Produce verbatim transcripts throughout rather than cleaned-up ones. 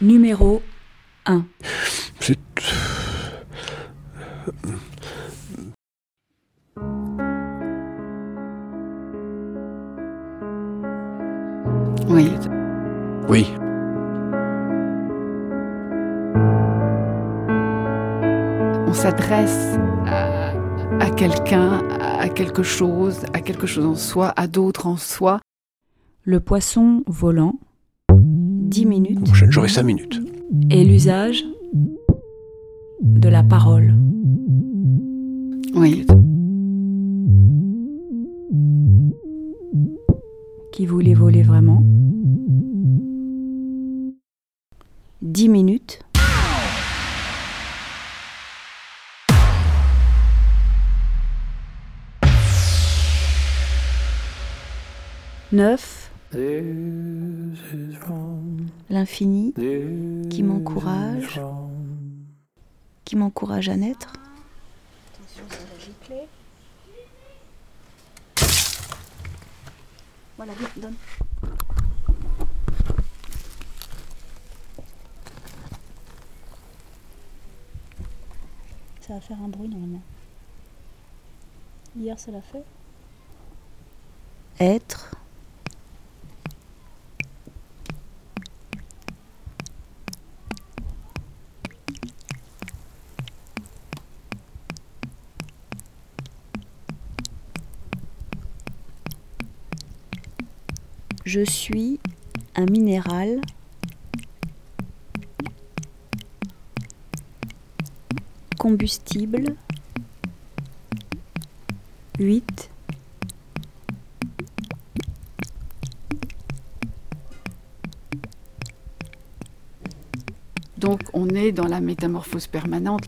Numéro un. C'est... Oui. Oui. On s'adresse à, à quelqu'un, à quelque chose, à quelque chose en soi, à d'autres en soi. Le poisson volant, dix minutes. Prochaine, j'aurai cinq minutes. Et l'usage de la parole. Oui. Qui voulait voler vraiment? Dix minutes. Neuf. L'infini qui m'encourage, qui m'encourage à naître. Attention, ça va gicler. Voilà, viens, donne. Ça va faire un bruit normalement. Hier, ça l'a fait. Être. Je suis un minéral combustible huit Donc on est dans la métamorphose permanente.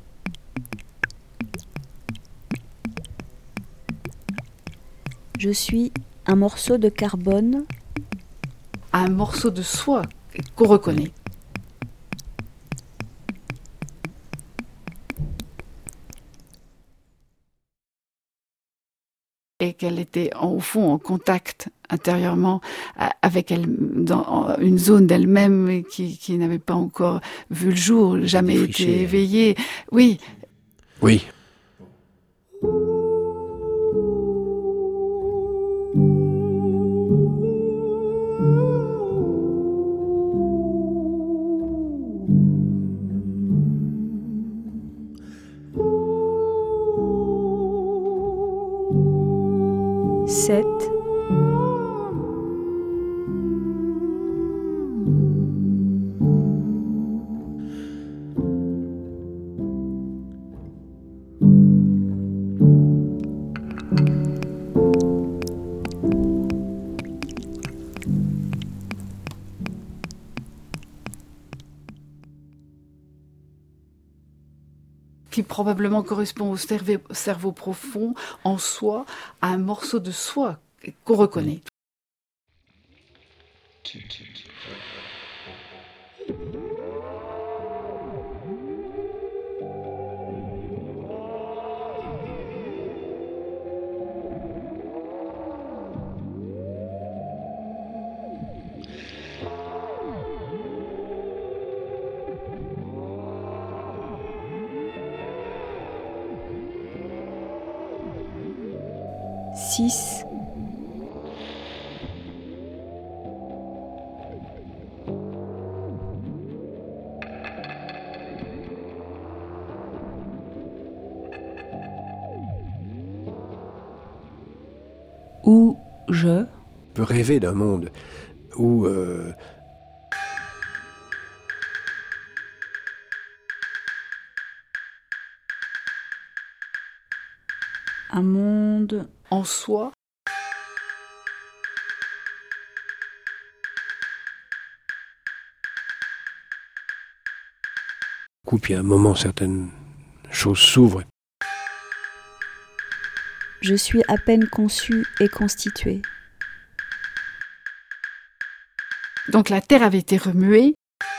Je suis un morceau de carbone, Un morceau de soi qu'on reconnaît. Et qu'elle était au fond en contact intérieurement avec elle, dans une zone d'elle-même qui, qui n'avait pas encore vu le jour, jamais été éveillée. Oui. Oui. sept. Qui probablement correspond au cerveau, cerveau profond, en soi, à un morceau de soi qu'on reconnaît. six. Où je peux rêver d'un monde où euh, un monde en soi. Coup, puis à un moment, certaines choses s'ouvrent. Je suis à peine conçu et constitué. Donc la terre avait été remuée.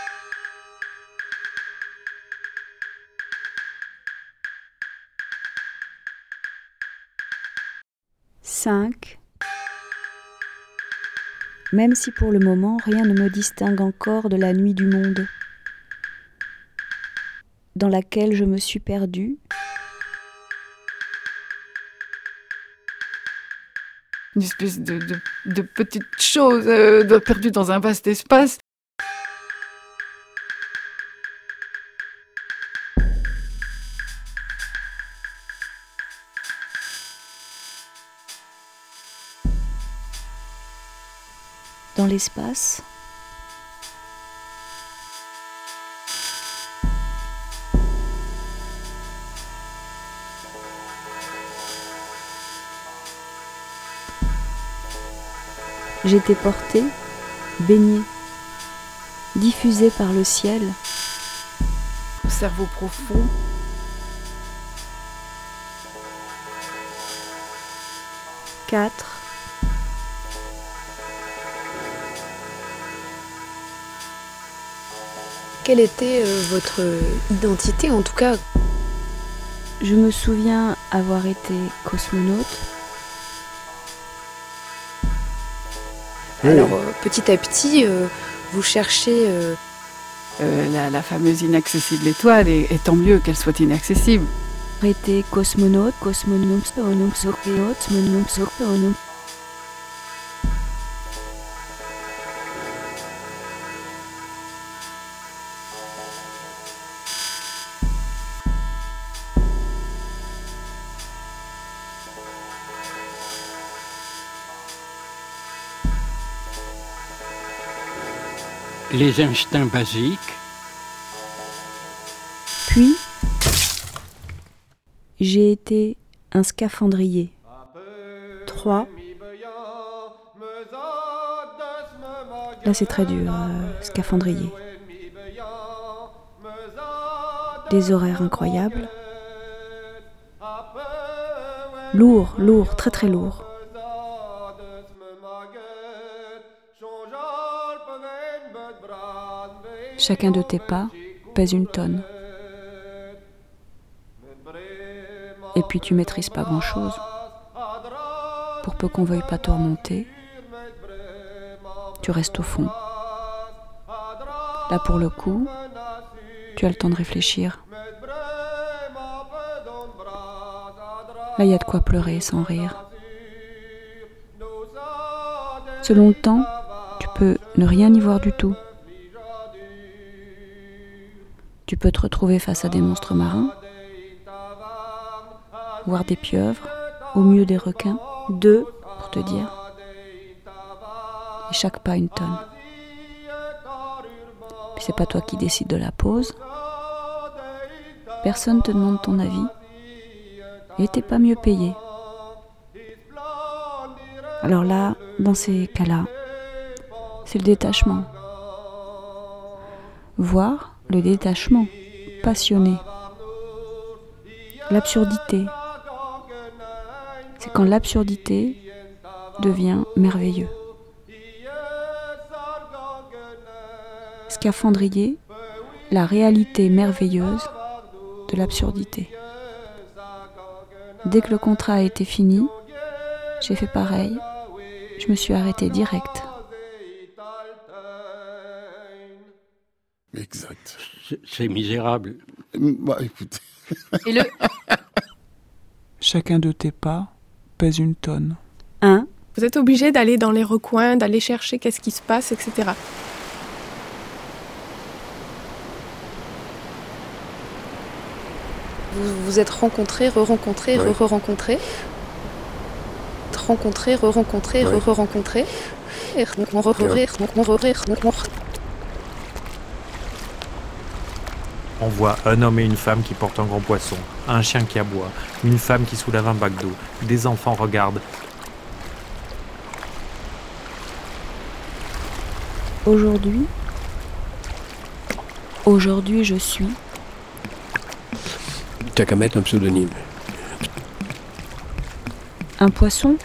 cinq. Même si pour le moment rien ne me distingue encore de la nuit du monde. dans laquelle je me suis perdue. Une espèce de, de, de petite chose euh, de, perdue dans un vaste espace. Dans l'espace, j'étais portée, baignée, diffusée par le ciel. Au cerveau profond. Quatre. Quelle était euh, votre identité, en tout cas? Je me souviens avoir été cosmonaute. Alors, euh, petit à petit, euh, vous cherchez... Euh... Euh, la, la fameuse inaccessible étoile, et, et tant mieux qu'elle soit inaccessible. J'ai été cosmonaute, cosmonaute, cosmonaute, cosmonaute, cosmonaute, cosmonaute. Les instincts basiques. Puis, j'ai été un scaphandrier. Trois. Là, c'est très dur, euh, scaphandrier. Des horaires incroyables. Lourd, lourd, très très lourd. Chacun de tes pas pèse une tonne. Et puis tu maîtrises pas grand-chose. Pour peu qu'on veuille pas te remonter, tu restes au fond. Là pour le coup, tu as le temps de réfléchir. Là il y a de quoi pleurer sans rire. Selon le temps, tu peux ne rien y voir du tout. Tu peux te retrouver face à des monstres marins, voir des pieuvres, au mieux des requins, deux pour te dire, et chaque pas une tonne. Puis c'est pas toi qui décides de la pause, personne te demande ton avis, et t'es pas mieux payé. Alors là, dans ces cas-là, c'est le détachement. Voir le détachement, passionné. L'absurdité. C'est quand l'absurdité devient merveilleux. Scaphandrier, la réalité merveilleuse de l'absurdité. Dès que le contrat a été fini, j'ai fait pareil. Je me suis arrêtée direct. Exact. C'est, c'est misérable. Bah, écoute. Et le... Chacun de tes pas pèse une tonne. Un. Vous êtes obligé d'aller dans les recoins, d'aller chercher qu'est-ce qui se passe, et cetera. Vous vous êtes rencontrés, re-rencontrés, Ouais. re-rencontrés. Rencontrés, re-rencontrés, Ouais. re-rencontrés. Et re- re- re- re- re- re- re- On voit un homme et une femme qui portent un gros poisson, un chien qui aboie, une femme qui soulève un bac d'eau, des enfants regardent. Aujourd'hui, aujourd'hui je suis T'as qu'à mettre un pseudonyme. un poisson.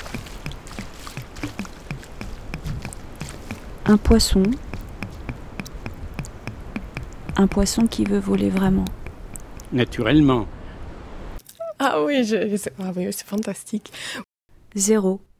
Un poisson. Un poisson qui veut voler vraiment. Naturellement. Ah oui, je, c'est, ah oui, c'est fantastique. Zéro.